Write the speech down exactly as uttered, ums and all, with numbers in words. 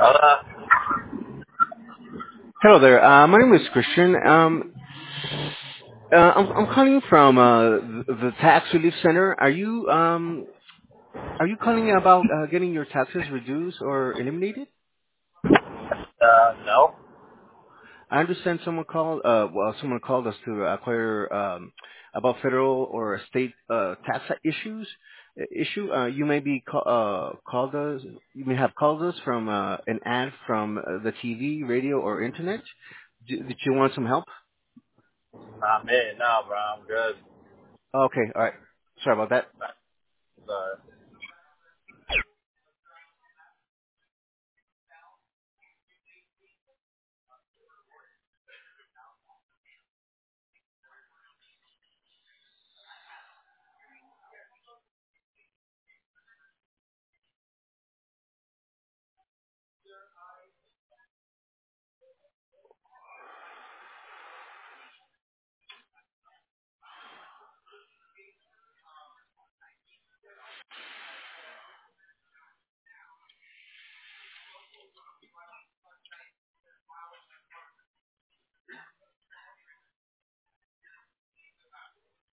Uh, Hello there. Uh, my name is Christian. Um, uh, I'm, I'm calling from uh, the the Tax Relief Center. Are you um, are you calling about uh, getting your taxes reduced or eliminated? uh, no. I understand someone called. Uh, well, someone called us to acquire um, about federal or state uh, tax issues. uh, Issue. Uh, you may be ca- uh, called us. You may have called us from uh, an ad from uh, the T V, radio, or internet. D- did you want some help? Not me. No, bro. I'm good. Okay. All right. Sorry about that. Sorry.